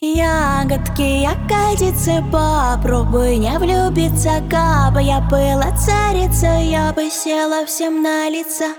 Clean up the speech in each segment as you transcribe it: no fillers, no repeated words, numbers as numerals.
Ягодки, ягодицы, попробуй не влюбиться. Кабы я была царица, я бы села всем на лица.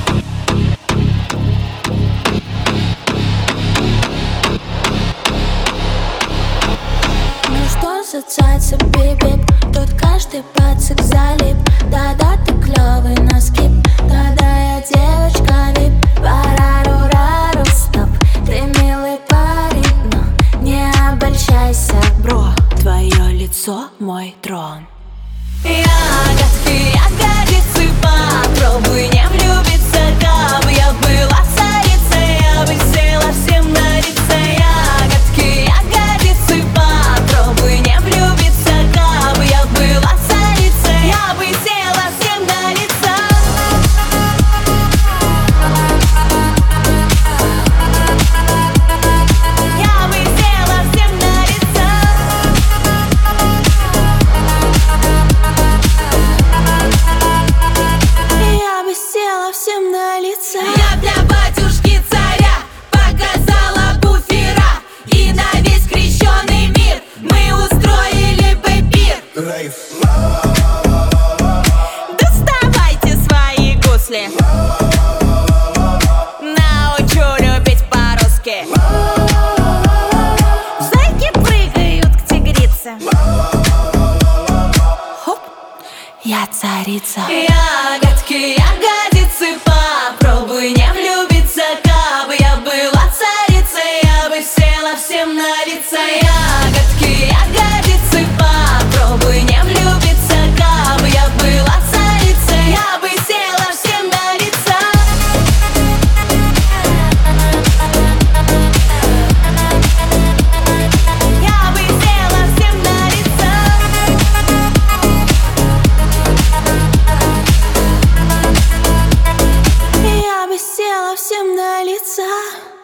Ну что за цаца, бип-бип? Тут каждый пацик залип. Да-да, ты клёвый на скип. Да-да, я девочка вип. Парарурару, стоп. Ты милый парень, но не обольщайся, бро. Твое лицо мой трон. Ягодки, ягодицы, попробуй не влюбиться. Кабы я была царицей, я бы села всем на лица. Ягодки, ягодицы, попробуй не влюбиться. Кабы я была царицей, я бы села всем на лица. Я бы села всем на лица. Я бы села всем на лица. Я для батюшки царя показала буфера, и на весь крещеный мир мы устроили бы пир. Доставайте свои гусли, научу любить по-русски. Зайки прыгают к тигрице. Хоп, я царица. Ягодки, ягодицы, попробуй не влюбиться. Кабы я была царицей, я бы села всем на лица. Ягодки, ягодицы, попробуй не влюбиться. Кабы я была царицей, я бы села всем на лица. Я бы села всем на лица. Я бы села всем на лица.